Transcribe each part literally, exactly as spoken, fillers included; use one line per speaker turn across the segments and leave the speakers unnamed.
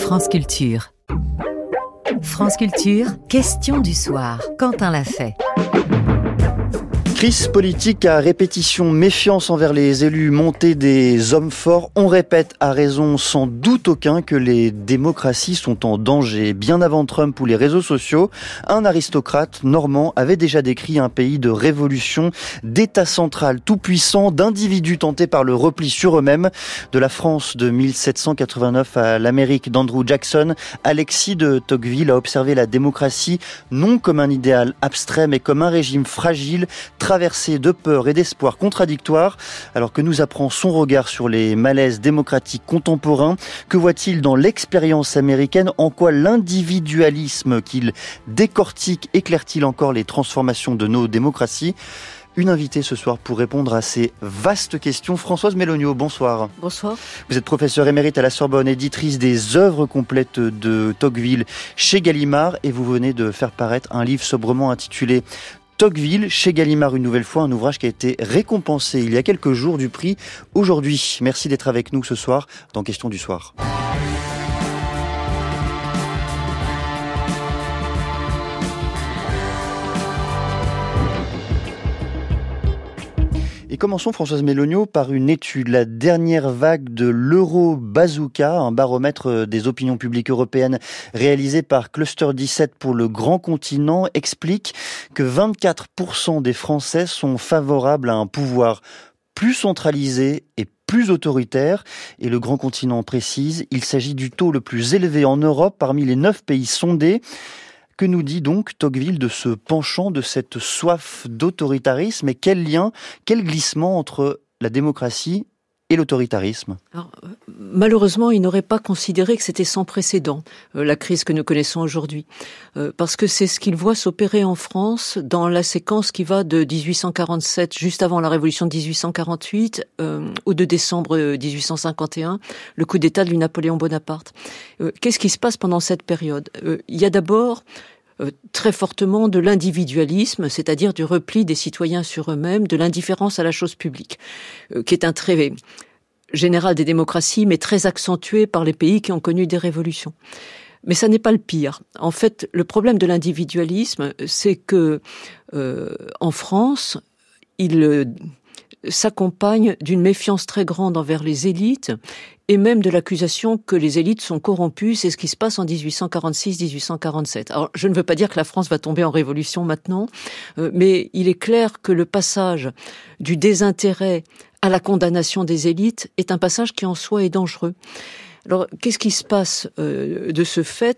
France Culture. France Culture, question du soir. Quentin l'a fait.
Crise politique à répétition, méfiance envers les élus, montée des hommes forts. On répète à raison sans doute aucun que les démocraties sont en danger. Bien avant Trump ou les réseaux sociaux, un aristocrate normand avait déjà décrit un pays de révolution, d'état central tout puissant, d'individus tentés par le repli sur eux-mêmes. De la France de mille sept cent quatre-vingt-neuf à l'Amérique d'Andrew Jackson, Alexis de Tocqueville a observé la démocratie non comme un idéal abstrait mais comme un régime fragile, traversé de peur et d'espoir contradictoires. Alors que nous apprend son regard sur les malaises démocratiques contemporains? Que voit-il dans l'expérience américaine? En quoi l'individualisme qu'il décortique éclaire-t-il encore les transformations de nos démocraties? Une invitée ce soir pour répondre à ces vastes questions. Françoise Méloniot, bonsoir.
Bonsoir.
Vous êtes professeure émérite à la Sorbonne, éditrice des œuvres complètes de Tocqueville chez Gallimard, et vous venez de faire paraître un livre sobrement intitulé Tocqueville, chez Gallimard, une nouvelle fois, un ouvrage qui a été récompensé il y a quelques jours du prix Aujourd'hui. Merci d'être avec nous ce soir dans Question du soir. Et commençons, Françoise Méloniot, par une étude. La dernière vague de l'Euro-Bazooka, un baromètre des opinions publiques européennes réalisé par Cluster dix-sept pour le grand continent, explique que vingt-quatre pour cent des Français sont favorables à un pouvoir plus centralisé et plus autoritaire. Et le grand continent précise, il s'agit du taux le plus élevé en Europe parmi les neuf pays sondés. Que nous dit donc Tocqueville de ce penchant, de cette soif d'autoritarisme, et quel lien, quel glissement entre la démocratie et l'autoritarisme?
Alors, malheureusement, il n'aurait pas considéré que c'était sans précédent, euh, la crise que nous connaissons aujourd'hui. Euh, parce que c'est ce qu'il voit s'opérer en France dans la séquence qui va de dix-huit cent quarante-sept, juste avant la révolution de dix-huit cent quarante-huit, euh, au deux décembre dix-huit cent cinquante et un, le coup d'État de Napoléon Bonaparte. Euh, qu'est-ce qui se passe pendant cette période? euh, Il y a d'abord Euh, très fortement de l'individualisme, c'est-à-dire du repli des citoyens sur eux-mêmes, de l'indifférence à la chose publique, euh, qui est un trait général des démocraties, mais très accentué par les pays qui ont connu des révolutions. Mais ça n'est pas le pire. En fait, le problème de l'individualisme, c'est que euh, en France, il euh, s'accompagne d'une méfiance très grande envers les élites, et même de l'accusation que les élites sont corrompues. C'est ce qui se passe en dix-huit cent quarante-six dix-huit cent quarante-sept. Alors, je ne veux pas dire que la France va tomber en révolution maintenant, euh, mais il est clair que le passage du désintérêt à la condamnation des élites est un passage qui en soi est dangereux. Alors, qu'est-ce qui se passe euh, de ce fait ?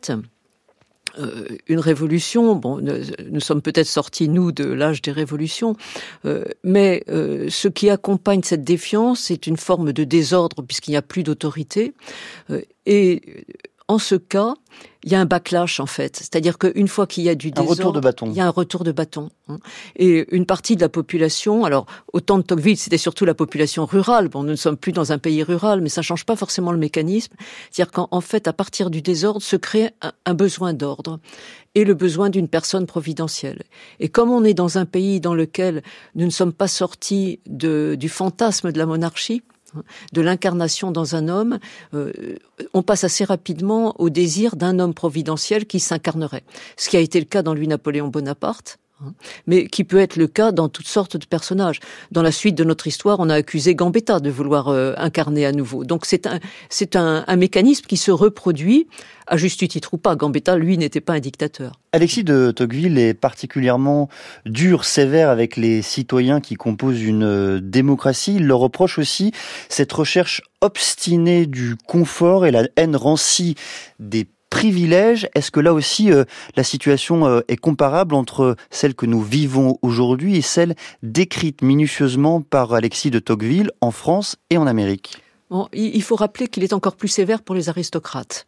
Euh, une révolution, bon, nous sommes peut-être sortis, nous, de l'âge des révolutions, euh, mais euh, ce qui accompagne cette défiance, c'est une forme de désordre, puisqu'il n'y a plus d'autorité, euh, et en ce cas, il y a un backlash, en fait. C'est-à-dire qu'une fois qu'il y a du désordre,
un retour de bâton.
Il y a un retour de bâton. Hein. Et une partie de la population, alors, au temps de Tocqueville, c'était surtout la population rurale. Bon, nous ne sommes plus dans un pays rural, mais ça change pas forcément le mécanisme. C'est-à-dire qu'en en fait, à partir du désordre, se crée un, un besoin d'ordre et le besoin d'une personne providentielle. Et comme on est dans un pays dans lequel nous ne sommes pas sortis de, du fantasme de la monarchie, de l'incarnation dans un homme, euh, on passe assez rapidement au désir d'un homme providentiel qui s'incarnerait. Ce qui a été le cas dans Louis-Napoléon Bonaparte, hein, mais qui peut être le cas dans toutes sortes de personnages. Dans la suite de notre histoire, on a accusé Gambetta de vouloir euh, incarner à nouveau. Donc c'est un, c'est un, un mécanisme qui se reproduit, à juste titre ou pas. Gambetta, lui, n'était pas un dictateur.
Alexis de Tocqueville est particulièrement dur, sévère avec les citoyens qui composent une démocratie. Il leur reproche aussi cette recherche obstinée du confort et la haine rancie des privilèges. Est-ce que là aussi, euh, la situation euh, est comparable entre celle que nous vivons aujourd'hui et celle décrite minutieusement par Alexis de Tocqueville en France et en Amérique?
Bon, il faut rappeler qu'il est encore plus sévère pour les aristocrates.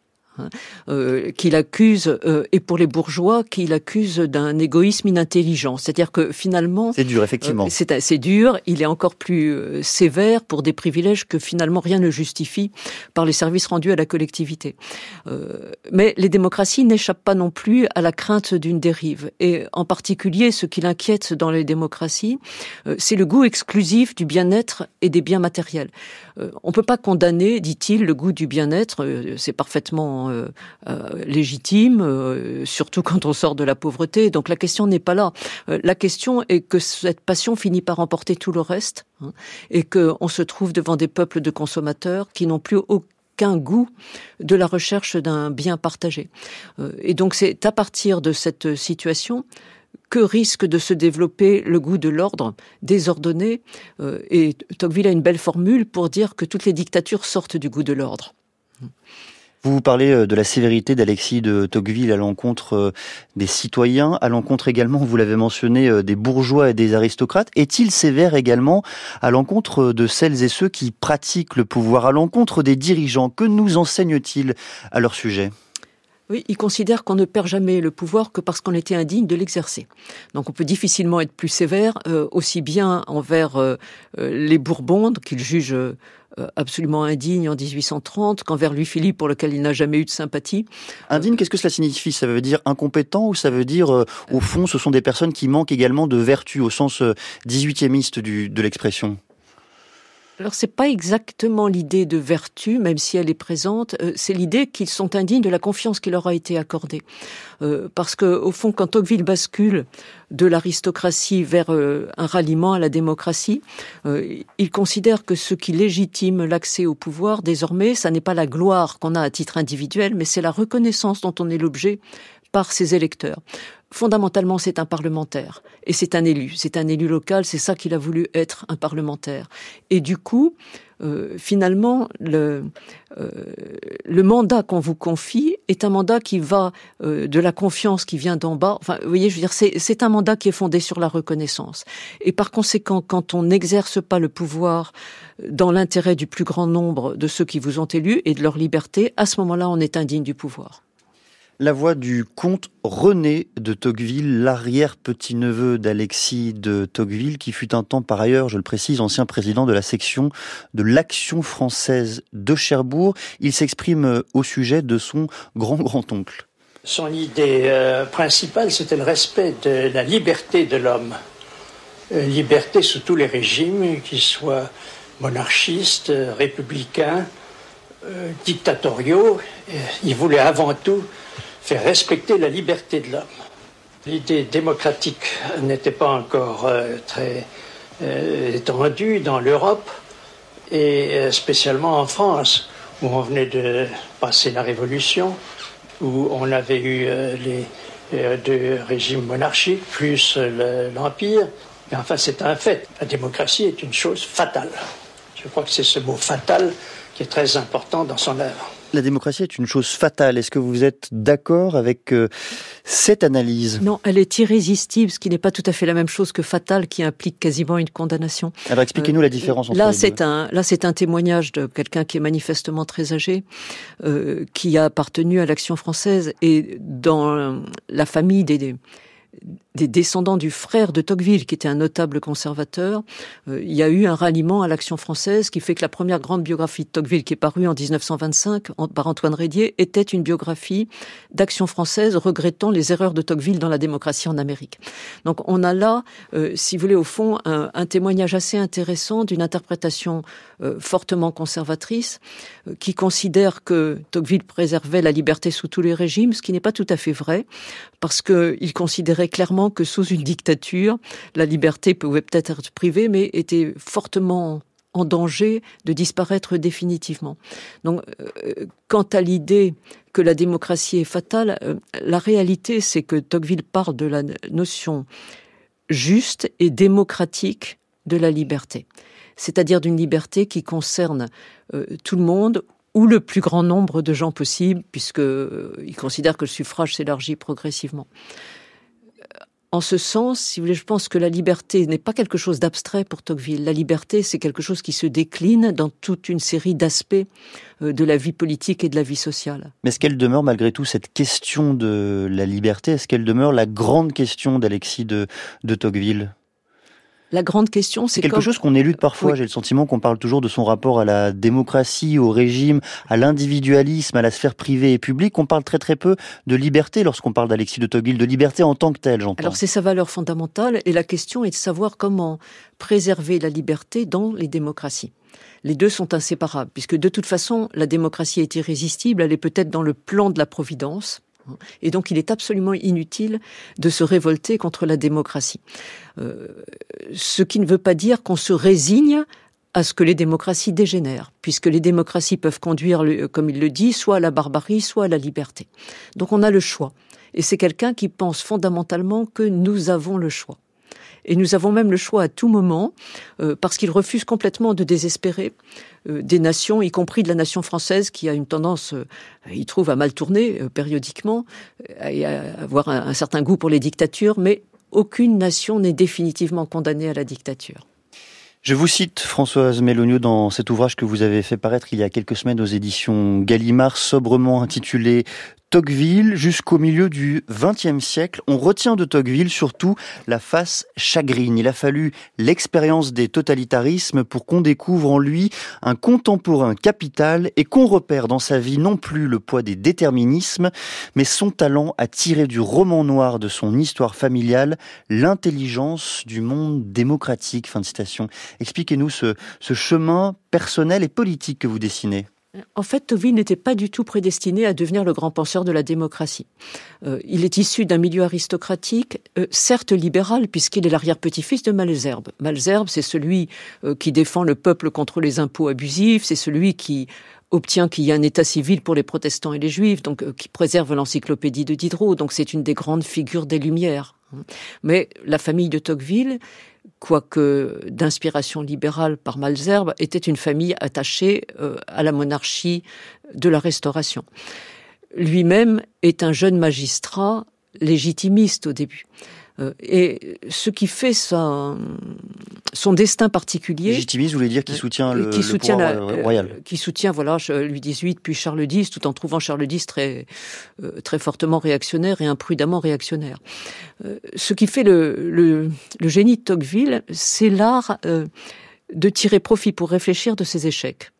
Euh, qu'il accuse, euh, et pour les bourgeois, qu'il accuse d'un égoïsme inintelligent. C'est-à-dire que finalement...
C'est dur, effectivement.
Euh, c'est assez dur. Il est encore plus euh, sévère pour des privilèges que finalement rien ne justifie par les services rendus à la collectivité. Euh, mais les démocraties n'échappent pas non plus à la crainte d'une dérive. Et en particulier, ce qui l'inquiète dans les démocraties, euh, c'est le goût exclusif du bien-être et des biens matériels. Euh, on ne peut pas condamner, dit-il, le goût du bien-être, euh, c'est parfaitement parfaitement euh, euh, légitime, euh, surtout quand on sort de la pauvreté. Donc la question n'est pas là. Euh, la question est que cette passion finit par emporter tout le reste, hein, et qu'on se trouve devant des peuples de consommateurs qui n'ont plus aucun goût de la recherche d'un bien partagé. Euh, et donc c'est à partir de cette situation que risque de se développer le goût de l'ordre désordonné. Euh, et Tocqueville a une belle formule pour dire que toutes les dictatures sortent du goût de l'ordre.
Vous vous parlez de la sévérité d'Alexis de Tocqueville à l'encontre des citoyens, à l'encontre également, vous l'avez mentionné, des bourgeois et des aristocrates. Est-il sévère également à l'encontre de celles et ceux qui pratiquent le pouvoir, à l'encontre des dirigeants? Que nous enseigne-t-il à leur sujet ?
Oui, il considère qu'on ne perd jamais le pouvoir que parce qu'on était indigne de l'exercer. Donc on peut difficilement être plus sévère, euh, aussi bien envers euh, les Bourbons, qu'il juge euh, absolument indignes en dix-huit cent trente, qu'envers Louis-Philippe, pour lequel il n'a jamais eu de sympathie.
Indigne, qu'est-ce que cela signifie? Ça veut dire incompétent, ou ça veut dire, euh, au fond, ce sont des personnes qui manquent également de vertu, au sens euh, dix-huitiémiste du, de l'expression?
Alors c'est pas exactement l'idée de vertu, même si elle est présente, euh, c'est l'idée qu'ils sont indignes de la confiance qui leur a été accordée. Euh, parce que au fond, quand Tocqueville bascule de l'aristocratie vers euh, un ralliement à la démocratie, euh, il considère que ce qui légitime l'accès au pouvoir, désormais, ça n'est pas la gloire qu'on a à titre individuel, mais c'est la reconnaissance dont on est l'objet par ses électeurs. Fondamentalement, c'est un parlementaire et c'est un élu. C'est un élu local, c'est ça qu'il a voulu être, un parlementaire. Et du coup, euh, finalement, le, euh, le mandat qu'on vous confie est un mandat qui va euh, de la confiance qui vient d'en bas. Enfin, vous voyez, je veux dire, c'est, c'est un mandat qui est fondé sur la reconnaissance. Et par conséquent, quand on n'exerce pas le pouvoir dans l'intérêt du plus grand nombre de ceux qui vous ont élus et de leur liberté, à ce moment-là, on est indigne du pouvoir.
La voix du comte René de Tocqueville, l'arrière-petit-neveu d'Alexis de Tocqueville, qui fut un temps par ailleurs, je le précise, ancien président de la section de l'Action française de Cherbourg. Il s'exprime au sujet de son grand-grand-oncle.
Son idée euh, principale, c'était le respect de la liberté de l'homme. Euh, liberté sous tous les régimes, qu'ils soient monarchistes, républicains, euh, dictatoriaux. Et il voulait avant tout faire respecter la liberté de l'homme. L'idée démocratique n'était pas encore euh, très euh, étendue dans l'Europe, et euh, spécialement en France, où on venait de passer la Révolution, où on avait eu euh, les euh, deux régimes monarchiques, plus euh, l'Empire. Mais enfin, c'est un fait. La démocratie est une chose fatale. Je crois que c'est ce mot « fatal » qui est très important dans son œuvre.
La démocratie est une chose fatale. Est-ce que vous êtes d'accord avec euh, cette analyse?
Non, elle est irrésistible, ce qui n'est pas tout à fait la même chose que fatale, qui implique quasiment une condamnation.
Alors expliquez-nous euh, la différence entre
là,
les
c'est
deux.
Un, là, c'est un témoignage de quelqu'un qui est manifestement très âgé, euh, qui a appartenu à l'Action française, et dans la famille des... des des descendants du frère de Tocqueville, qui était un notable conservateur, euh, il y a eu un ralliement à l'Action française qui fait que la première grande biographie de Tocqueville, qui est parue en dix-neuf cent vingt-cinq en, par Antoine Rédier, était une biographie d'Action française regrettant les erreurs de Tocqueville dans la démocratie en Amérique. Donc on a là, euh, si vous voulez, au fond, un, un témoignage assez intéressant d'une interprétation euh, fortement conservatrice, euh, qui considère que Tocqueville préservait la liberté sous tous les régimes, ce qui n'est pas tout à fait vrai, parce qu'il considérait clairement que sous une dictature, la liberté pouvait peut-être être privée, mais était fortement en danger de disparaître définitivement. Donc, euh, quant à l'idée que la démocratie est fatale, euh, la réalité, c'est que Tocqueville parle de la notion juste et démocratique de la liberté. C'est-à-dire d'une liberté qui concerne euh, tout le monde, ou le plus grand nombre de gens possible, puisqu'il euh, considère que le suffrage s'élargit progressivement. En ce sens, si vous voulez, je pense que la liberté n'est pas quelque chose d'abstrait pour Tocqueville. La liberté, c'est quelque chose qui se décline dans toute une série d'aspects de la vie politique et de la vie sociale.
Mais est-ce qu'elle demeure malgré tout cette question de la liberté? Est-ce qu'elle demeure la grande question d'Alexis de, de Tocqueville?
La grande question, c'est,
c'est quelque
comme...
chose qu'on élude parfois.
Oui.
J'ai le sentiment qu'on parle toujours de son rapport à la démocratie, au régime, à l'individualisme, à la sphère privée et publique. On parle très très peu de liberté lorsqu'on parle d'Alexis de Tocqueville, de liberté en tant que telle, j'entends.
Alors c'est sa valeur fondamentale, et la question est de savoir comment préserver la liberté dans les démocraties. Les deux sont inséparables, puisque de toute façon, la démocratie est irrésistible, elle est peut-être dans le plan de la Providence. Et donc, il est absolument inutile de se révolter contre la démocratie. Euh, ce qui ne veut pas dire qu'on se résigne à ce que les démocraties dégénèrent, puisque les démocraties peuvent conduire, comme il le dit, soit à la barbarie, soit à la liberté. Donc, on a le choix. Et c'est quelqu'un qui pense fondamentalement que nous avons le choix. Et nous avons même le choix à tout moment, euh, parce qu'il refuse complètement de désespérer euh, des nations, y compris de la nation française, qui a une tendance, euh, il trouve, à mal tourner euh, périodiquement, euh, et à avoir un, un certain goût pour les dictatures, mais aucune nation n'est définitivement condamnée à la dictature.
Je vous cite Françoise Méloniaux dans cet ouvrage que vous avez fait paraître il y a quelques semaines aux éditions Gallimard, sobrement intitulé Tocqueville. Jusqu'au milieu du vingtième siècle, on retient de Tocqueville surtout la face chagrine. Il a fallu l'expérience des totalitarismes pour qu'on découvre en lui un contemporain capital et qu'on repère dans sa vie non plus le poids des déterminismes, mais son talent à tirer du roman noir de son histoire familiale l'intelligence du monde démocratique. Fin de citation. Expliquez-nous ce, ce chemin personnel et politique que vous dessinez.
En fait, Tocqueville n'était pas du tout prédestiné à devenir le grand penseur de la démocratie. Euh, il est issu d'un milieu aristocratique, euh, certes libéral, puisqu'il est l'arrière-petit-fils de Malesherbes. Malesherbes, c'est celui euh, qui défend le peuple contre les impôts abusifs, c'est celui qui obtient qu'il y ait un état civil pour les protestants et les juifs, donc euh, qui préserve l'encyclopédie de Diderot, donc c'est une des grandes figures des Lumières. Mais la famille de Tocqueville, quoique d'inspiration libérale par Malesherbes, était une famille attachée euh, à la monarchie de la Restauration. Lui-même est un jeune magistrat légitimiste au début. Euh, et ce qui fait sa, son destin particulier...
Légitimiste, vous voulez dire qui soutient le,
qui soutient
le
la,
pouvoir royal.
Euh, qui soutient, voilà, Louis dix-huit, puis Charles X, tout en trouvant Charles X très, euh, très fortement réactionnaire et imprudemment réactionnaire. Euh, ce qui fait le, le, le génie de Tocqueville, c'est l'art euh, de tirer profit pour réfléchir de ses échecs.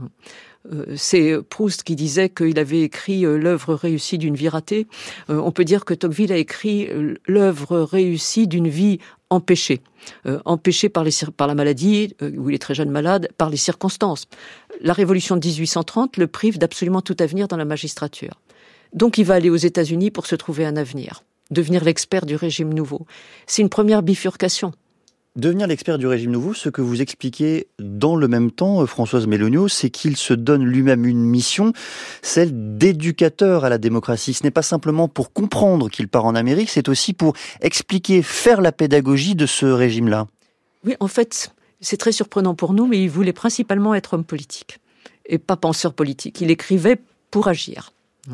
Euh, c'est Proust qui disait qu'il avait écrit euh, l'œuvre réussie d'une vie ratée. Euh, on peut dire que Tocqueville a écrit euh, l'œuvre réussie d'une vie empêchée. Euh, empêchée par, les, par la maladie, euh, où il est très jeune malade, par les circonstances. La Révolution de dix-huit cent trente le prive d'absolument tout avenir dans la magistrature. Donc il va aller aux États-Unis pour se trouver un avenir, devenir l'expert du régime nouveau. C'est une première bifurcation.
Devenir l'expert du régime nouveau, ce que vous expliquez dans le même temps, Françoise Méloniaux, c'est qu'il se donne lui-même une mission, celle d'éducateur à la démocratie. Ce n'est pas simplement pour comprendre qu'il part en Amérique, c'est aussi pour expliquer, faire la pédagogie de ce régime-là.
Oui, en fait, c'est très surprenant pour nous, mais il voulait principalement être homme politique et pas penseur politique. Il écrivait pour agir.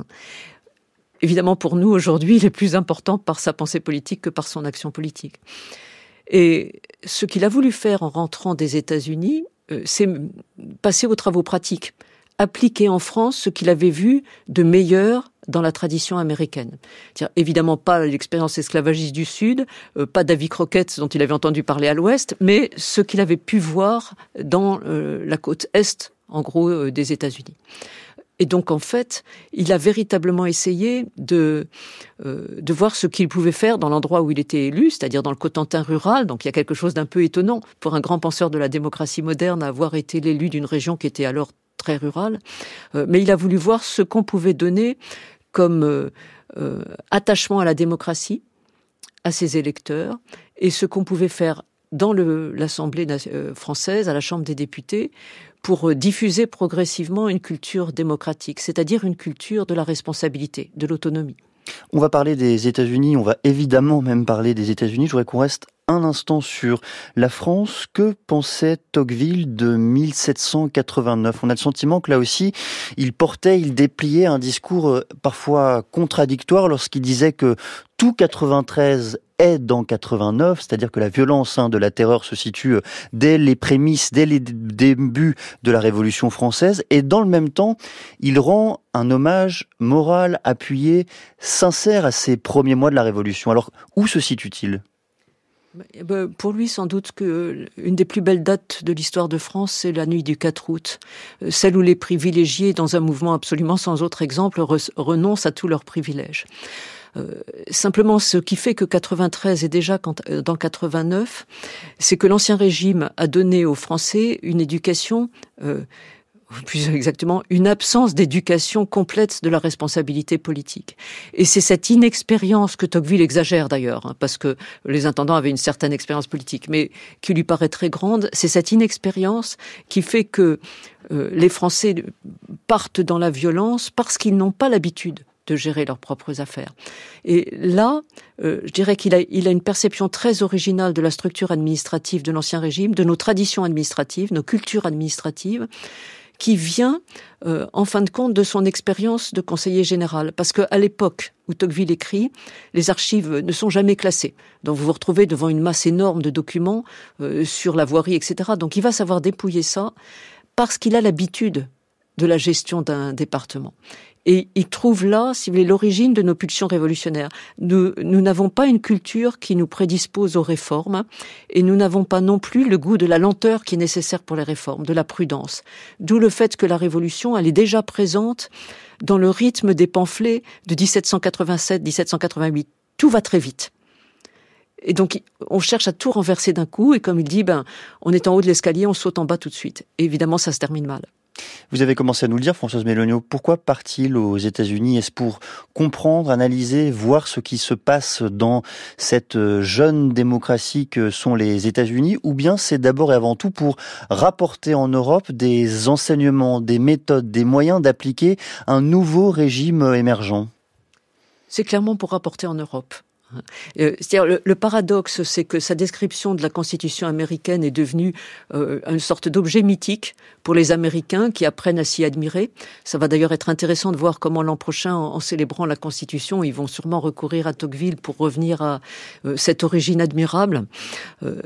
Évidemment, pour nous, aujourd'hui, il est plus important par sa pensée politique que par son action politique. Et ce qu'il a voulu faire en rentrant des États-Unis, euh, c'est passer aux travaux pratiques, appliquer en France ce qu'il avait vu de meilleur dans la tradition américaine. C'est-à-dire, évidemment pas l'expérience esclavagiste du Sud, euh, pas Davy Crockett dont il avait entendu parler à l'Ouest, mais ce qu'il avait pu voir dans euh, la côte Est, en gros, euh, des États-Unis. Et donc, en fait, il a véritablement essayé de, euh, de voir ce qu'il pouvait faire dans l'endroit où il était élu, c'est-à-dire dans le Cotentin rural. Donc, il y a quelque chose d'un peu étonnant pour un grand penseur de la démocratie moderne à avoir été l'élu d'une région qui était alors très rurale. Euh, mais il a voulu voir ce qu'on pouvait donner comme euh, euh, attachement à la démocratie, à ses électeurs, et ce qu'on pouvait faire dans le, l'Assemblée française, à la Chambre des députés, pour diffuser progressivement une culture démocratique, c'est-à-dire une culture de la responsabilité, de l'autonomie.
On va parler des États-Unis, on va évidemment même parler des États-Unis. Je voudrais qu'on reste un instant sur la France. Que pensait Tocqueville de mille sept cent quatre-vingt-neuf ? On a le sentiment que là aussi, il portait, il dépliait un discours parfois contradictoire lorsqu'il disait que tout quatre-vingt-treize est dans quatre-vingt-neuf, c'est-à-dire que la violence hein, de la terreur se situe dès les prémices, dès les débuts de la Révolution française, et dans le même temps, il rend un hommage moral, appuyé, sincère à ces premiers mois de la Révolution. Alors, où se situe-t-il ?
Pour lui, sans doute que une des plus belles dates de l'histoire de France, c'est la nuit du quatre août, celle où les privilégiés, dans un mouvement absolument sans autre exemple, re- renoncent à tous leurs privilèges. Euh, simplement, ce qui fait que quatre-vingt-treize est déjà quand, euh, dans quatre-vingt-neuf, c'est que l'Ancien Régime a donné aux Français une éducation... Euh, plus exactement, une absence d'éducation complète de la responsabilité politique. Et c'est cette inexpérience que Tocqueville exagère d'ailleurs, hein, parce que les intendants avaient une certaine expérience politique, mais qui lui paraît très grande. C'est cette inexpérience qui fait que euh, les Français partent dans la violence parce qu'ils n'ont pas l'habitude de gérer leurs propres affaires. Et là, euh, je dirais qu'il a, il a une perception très originale de la structure administrative de l'Ancien Régime, de nos traditions administratives, nos cultures administratives, qui vient, euh, en fin de compte, de son expérience de conseiller général. Parce qu'à l'époque où Tocqueville écrit, les archives ne sont jamais classées. Donc vous vous retrouvez devant une masse énorme de documents euh, sur la voirie, et cetera. Donc il va savoir dépouiller ça parce qu'il a l'habitude de la gestion d'un département. Et il trouve là, si vous voulez, l'origine de nos pulsions révolutionnaires. Nous, nous n'avons pas une culture qui nous prédispose aux réformes, et nous n'avons pas non plus le goût de la lenteur qui est nécessaire pour les réformes, de la prudence. D'où le fait que la Révolution, elle est déjà présente dans le rythme des pamphlets de dix-sept cent quatre-vingt-sept dix-sept cent quatre-vingt-huit. Tout va très vite. Et donc, on cherche à tout renverser d'un coup, et comme il dit, ben, on est en haut de l'escalier, on saute en bas tout de suite. Et évidemment, ça se termine mal.
Vous avez commencé à nous le dire, Françoise Méloniaux. Pourquoi part-il aux États-Unis ? Est-ce pour comprendre, analyser, voir ce qui se passe dans cette jeune démocratie que sont les États-Unis, ou bien c'est d'abord et avant tout pour rapporter en Europe des enseignements, des méthodes, des moyens d'appliquer un nouveau régime émergent ? C'est
clairement pour rapporter en Europe. C'est-à-dire, le, le paradoxe, c'est que sa description de la Constitution américaine est devenue euh, une sorte d'objet mythique pour les Américains qui apprennent à s'y admirer. Ça va d'ailleurs être intéressant de voir comment l'an prochain, en, en célébrant la Constitution, ils vont sûrement recourir à Tocqueville pour revenir à euh, cette origine admirable. Euh,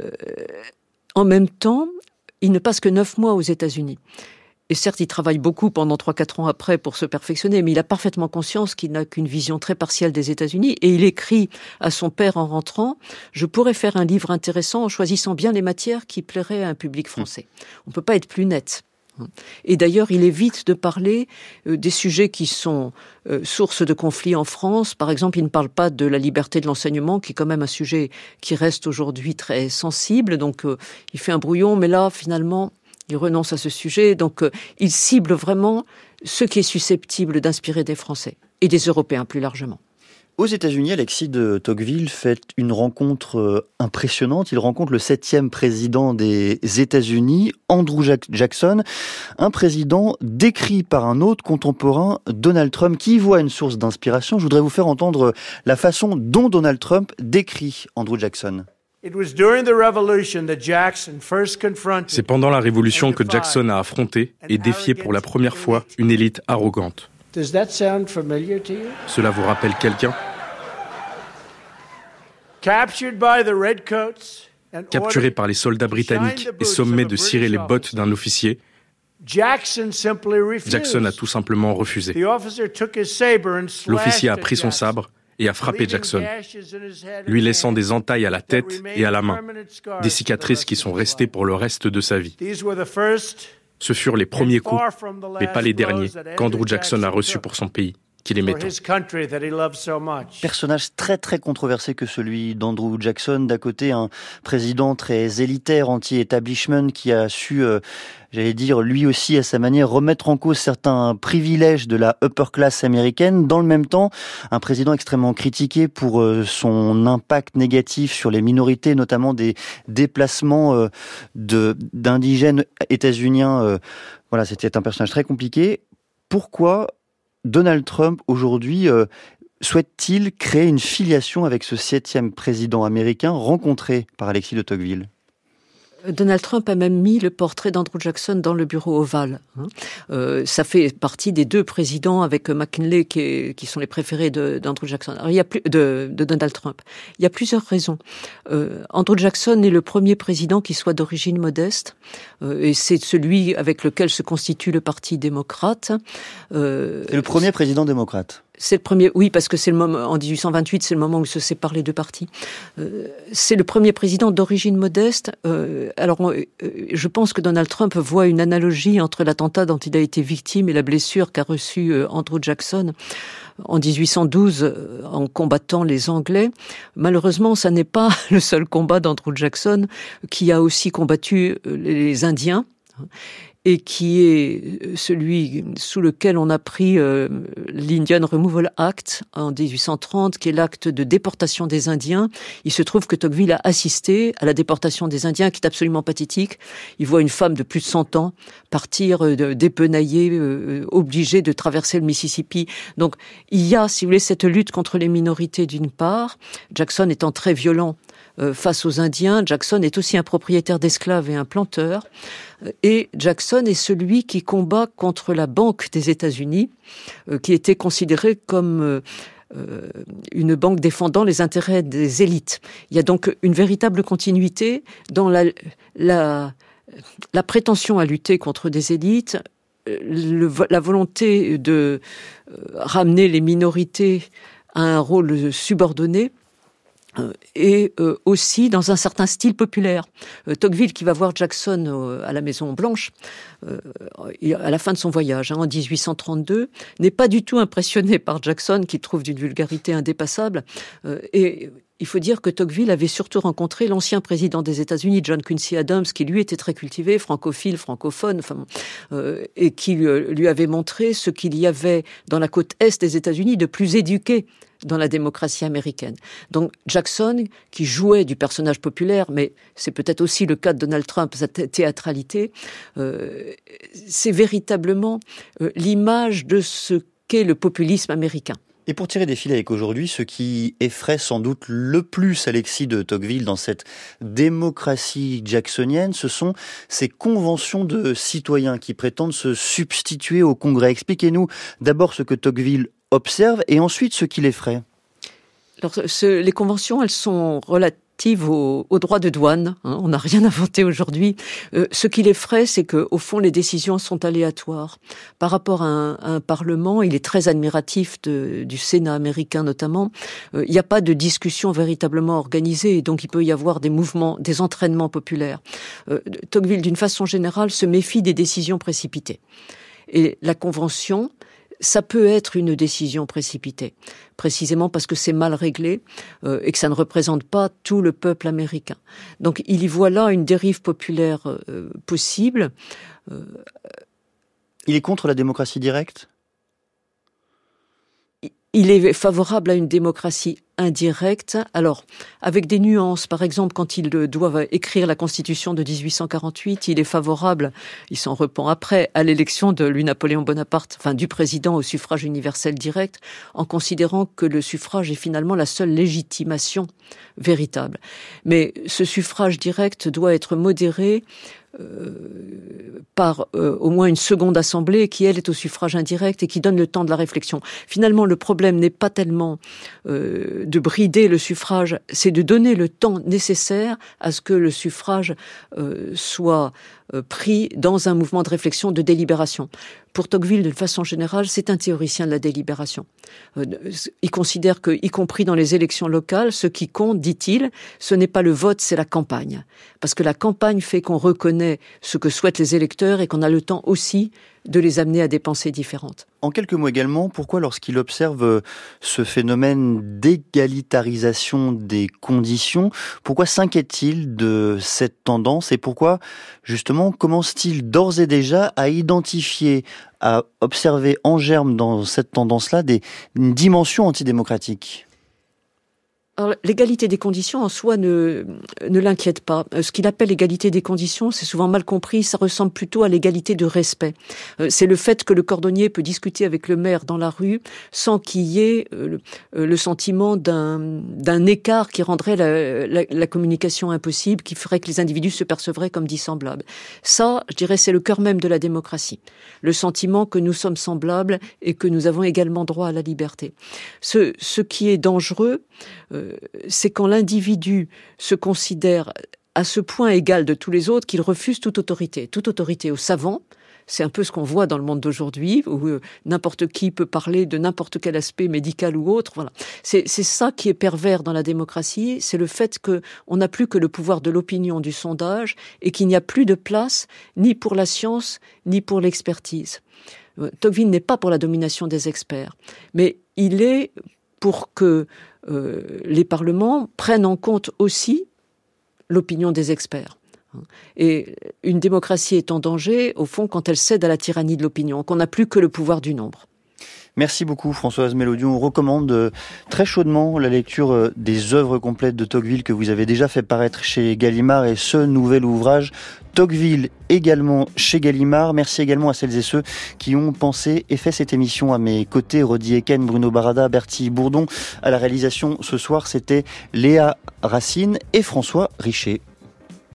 en même temps, il ne passe que neuf mois aux États-Unis. Et certes, il travaille beaucoup pendant trois quatre ans après pour se perfectionner, mais il a parfaitement conscience qu'il n'a qu'une vision très partielle des États-Unis. Et il écrit à son père en rentrant « Je pourrais faire un livre intéressant en choisissant bien les matières qui plairaient à un public français. » On ne peut pas être plus net. Et d'ailleurs, il évite de parler euh, des sujets qui sont euh, source de conflits en France. Par exemple, il ne parle pas de la liberté de l'enseignement, qui est quand même un sujet qui reste aujourd'hui très sensible. Donc, euh, il fait un brouillon, mais là, finalement... il renonce à ce sujet, donc euh, il cible vraiment ce qui est susceptible d'inspirer des Français et des Européens plus largement.
Aux États-Unis, Alexis de Tocqueville fait une rencontre impressionnante. Il rencontre le septième président des États-Unis, Andrew Jackson, un président décrit par un autre contemporain, Donald Trump, qui y voit une source d'inspiration. Je voudrais vous faire entendre la façon dont Donald Trump décrit Andrew Jackson.
C'est pendant la Révolution que Jackson a affronté et défié pour la première fois une élite arrogante. Cela vous rappelle quelqu'un ? Capturé par les soldats britanniques et sommé de cirer les bottes d'un officier, Jackson a tout simplement refusé. L'officier a pris son sabre et a frappé Jackson, lui laissant des entailles à la tête et à la main, des cicatrices qui sont restées pour le reste de sa vie. Ce furent les premiers coups, mais pas les derniers, qu'Andrew Jackson a reçus pour son pays, qu'il aimait tant.
Personnage très très controversé que celui d'Andrew Jackson. D'un côté, un président très élitaire, anti-establishment, qui a su, euh, j'allais dire, lui aussi à sa manière, remettre en cause certains privilèges de la upper class américaine. Dans le même temps, un président extrêmement critiqué pour euh, son impact négatif sur les minorités, notamment des déplacements euh, de, d'indigènes états-uniens. Euh, voilà, c'était un personnage très compliqué. Pourquoi Donald Trump, aujourd'hui, euh, souhaite-t-il créer une filiation avec ce septième président américain rencontré par Alexis de Tocqueville ?
Donald Trump a même mis le portrait d'Andrew Jackson dans le bureau ovale. Euh, ça fait partie des deux présidents avec McKinley qui, est, qui sont les préférés de, d'Andrew Jackson. Alors, il y a plus, de, de Donald Trump. Il y a plusieurs raisons. Euh, Andrew Jackson est le premier président qui soit d'origine modeste, euh, et c'est celui avec lequel se constitue le Parti démocrate.
Euh, c'est le premier président démocrate.
C'est le premier, oui, parce que c'est le moment, en dix-huit cent vingt-huit, c'est le moment où se séparent les deux partis. Euh, c'est le premier président d'origine modeste. Euh, alors, on, euh, je pense que Donald Trump voit une analogie entre l'attentat dont il a été victime et la blessure qu'a reçue euh, Andrew Jackson en dix-huit cent douze euh, en combattant les Anglais. Malheureusement, ça n'est pas le seul combat d'Andrew Jackson, qui a aussi combattu euh, les Indiens, et qui est celui sous lequel on a pris euh, l'Indian Removal Act en dix-huit cent trente, qui est l'acte de déportation des Indiens. Il se trouve que Tocqueville a assisté à la déportation des Indiens, qui est absolument pathétique. Il voit une femme de plus de cent ans partir euh, dépenaillée, euh, obligée de traverser le Mississippi. Donc il y a, si vous voulez, cette lutte contre les minorités d'une part, Jackson étant très violent Euh, face aux Indiens. Jackson est aussi un propriétaire d'esclaves et un planteur. Et Jackson est celui qui combat contre la Banque des États-Unis, euh, qui était considérée comme euh, euh, une banque défendant les intérêts des élites. Il y a donc une véritable continuité dans la, la, la prétention à lutter contre des élites, le, la volonté de euh, ramener les minorités à un rôle subordonné, et euh, aussi dans un certain style populaire. Euh, Tocqueville, qui va voir Jackson euh, à la Maison-Blanche, euh, à la fin de son voyage, hein, en dix-huit cent trente-deux, n'est pas du tout impressionné par Jackson, qu'il trouve d'une vulgarité indépassable. Euh, et il faut dire que Tocqueville avait surtout rencontré l'ancien président des États-Unis, John Quincy Adams, qui lui était très cultivé, francophile, francophone, enfin, euh, et qui lui, lui avait montré ce qu'il y avait dans la côte est des États-Unis de plus éduqué dans la démocratie américaine. Donc Jackson, qui jouait du personnage populaire, mais c'est peut-être aussi le cas de Donald Trump, sa théâtralité, euh, c'est véritablement euh, l'image de ce qu'est le populisme américain.
Et pour tirer des fils avec aujourd'hui, ce qui effraie sans doute le plus Alexis de Tocqueville dans cette démocratie jacksonienne, ce sont ces conventions de citoyens qui prétendent se substituer au Congrès. Expliquez-nous d'abord ce que Tocqueville observe et ensuite ce qui l'effraie.
Alors, ce, les conventions, elles sont relatives aux, aux droits de douane. Hein, on n'a rien inventé aujourd'hui. Euh, ce qui l'effraie, c'est que, au fond, les décisions sont aléatoires. Par rapport à un, à un Parlement, il est très admiratif de, du Sénat américain notamment. Euh, il n'y a pas de discussion véritablement organisée, et donc il peut y avoir des mouvements, des entraînements populaires. Euh, Tocqueville, d'une façon générale, se méfie des décisions précipitées. Et la convention, ça peut être une décision précipitée, précisément parce que c'est mal réglé euh, et que ça ne représente pas tout le peuple américain. Donc il y voit là une dérive populaire euh, possible. Euh,
il est contre la démocratie directe ?
Il est favorable à une démocratie indirecte, alors avec des nuances. Par exemple, quand il doit écrire la Constitution de dix-huit cent quarante-huit, il est favorable, il s'en repent après, à l'élection de Louis-Napoléon Bonaparte, enfin du président au suffrage universel direct, en considérant que le suffrage est finalement la seule légitimation véritable. Mais ce suffrage direct doit être modéré Euh, par euh, au moins une seconde assemblée qui, elle, est au suffrage indirect et qui donne le temps de la réflexion. Finalement, le problème n'est pas tellement euh, de brider le suffrage, c'est de donner le temps nécessaire à ce que le suffrage euh, soit euh, pris dans un mouvement de réflexion, de délibération. Pour Tocqueville, d'une façon générale, c'est un théoricien de la délibération. Euh, il considère que, y compris dans les élections locales, ce qui compte, dit-il, ce n'est pas le vote, c'est la campagne. Parce que la campagne fait qu'on reconnaît ce que souhaitent les électeurs et qu'on a le temps aussi de les amener à des pensées différentes.
En quelques mots également, pourquoi lorsqu'il observe ce phénomène d'égalitarisation des conditions, pourquoi s'inquiète-t-il de cette tendance et pourquoi justement commence-t-il d'ores et déjà à identifier, à observer en germe dans cette tendance-là des, une dimension antidémocratique ?
Alors, l'égalité des conditions en soi ne, ne l'inquiète pas. Ce qu'il appelle l'égalité des conditions, c'est souvent mal compris, ça ressemble plutôt à l'égalité de respect. C'est le fait que le cordonnier peut discuter avec le maire dans la rue sans qu'il y ait le, le sentiment d'un, d'un écart qui rendrait la, la, la communication impossible, qui ferait que les individus se percevraient comme dissemblables. Ça, je dirais, c'est le cœur même de la démocratie. Le sentiment que nous sommes semblables et que nous avons également droit à la liberté. Ce, ce qui est dangereux, euh, c'est quand l'individu se considère à ce point égal de tous les autres qu'il refuse toute autorité. Toute autorité aux savants, C'est un peu ce qu'on voit dans le monde d'aujourd'hui, où euh, n'importe qui peut parler de n'importe quel aspect médical ou autre. Voilà. C'est, c'est ça qui est pervers dans la démocratie, c'est le fait qu'on n'a plus que le pouvoir de l'opinion, du sondage, et qu'il n'y a plus de place ni pour la science, ni pour l'expertise. Euh, Tocqueville n'est pas pour la domination des experts, mais il est pour que euh, les parlements prennent en compte aussi l'opinion des experts. Et une démocratie est en danger, au fond, quand elle cède à la tyrannie de l'opinion, qu'on n'a plus que le pouvoir du nombre.
Merci beaucoup Françoise Mélodiou. On recommande très chaudement la lecture des œuvres complètes de Tocqueville que vous avez déjà fait paraître chez Gallimard et ce nouvel ouvrage Tocqueville également chez Gallimard. Merci également à celles et ceux qui ont pensé et fait cette émission à mes côtés. Rodi Eken, Bruno Barada, Bertie Bourdon. À la réalisation ce soir, c'était Léa Racine et François Richer.